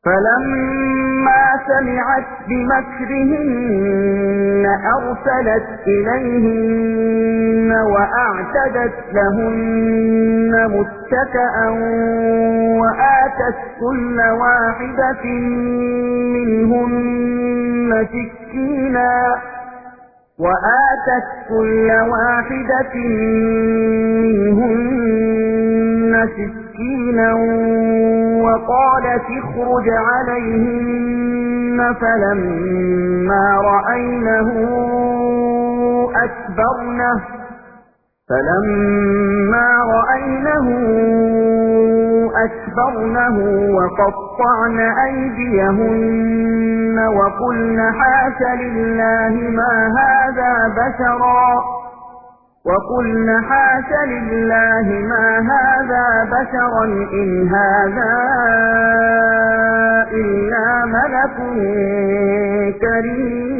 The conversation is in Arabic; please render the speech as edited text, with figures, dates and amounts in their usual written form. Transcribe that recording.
فلما سمعت بمكرهن أرسلت إليهن وأعتدت لهن متكئا وآتت كل واحدة منهن سكينا وقالت اخرج عليهن فلما رأينه أكبرنه وقطعن أيديهن وقلن حاش لله ما هذا بشرا إن هذا إلا ملك كريم.